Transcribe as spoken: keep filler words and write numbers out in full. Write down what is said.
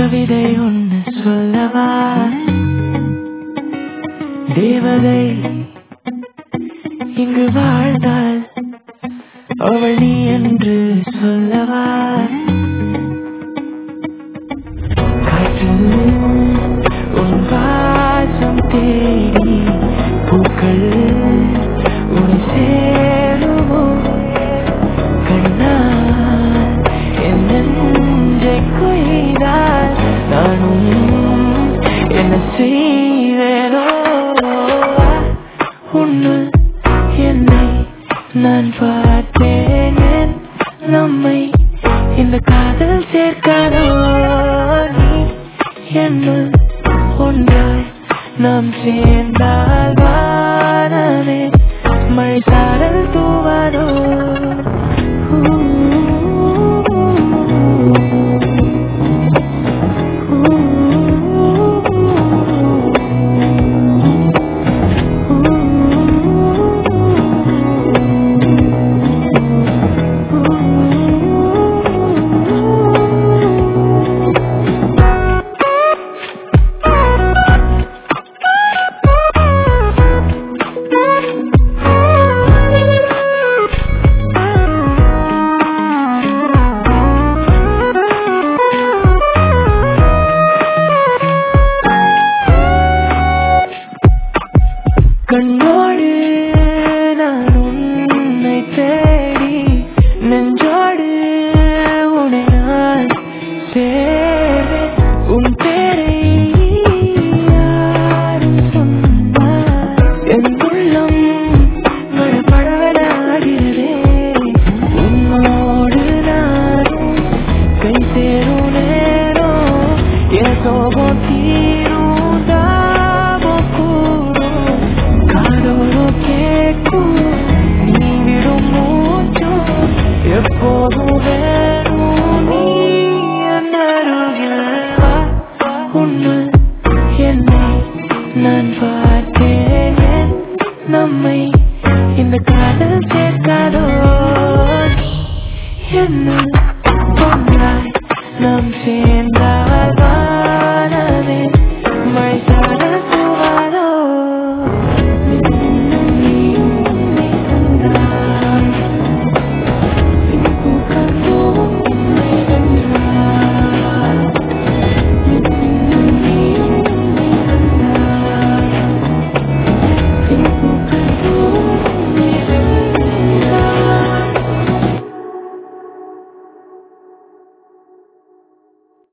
கவிதை ஒன்று சொல்லவா, தேவதை இங்கு வாழ்ந்தாள் அவள் நீ என்று சொல்லவா. காற்றில் உன் வாசம் தேடி பூக்கள் உன் சேருமோ, கண்ணால் என் நெஞ்சை கொய்தால் நானும் என்ன செய்வேனோ. உன்னுள் என்னை நான் பார்த்தேன், நம்மை இந்த காதல் சேர்க்காதோ. நீ என்னுள் ஒன்றாய் நாம் சேர்ந்தால் வானமே மழை சாரல் தூவாதோ. கண்ணோடு நான் உன்னை தேடி, நெஞ்சோடு உன்னை நான் சேர்வேன். உன் பேரை யாரும் சொன்னார் என் உள்ளம் படபடாகிறதே. உன்னோடு நானும் கை சேரும் நேரம் என் சோகம் தீரும் தாபம் கூடும். காதோடு கேட்கும் நீ விடும் மூச்சும் எப்போதும் வேணும் நீ என் அருகில் வா. உன்னுள் என்னை நான் பார்த்தேன், நம்மை இந்த காதல் சேர்க்காதோ. என்னுள் ஒன்றாய் நாம் சேர்ந்தால்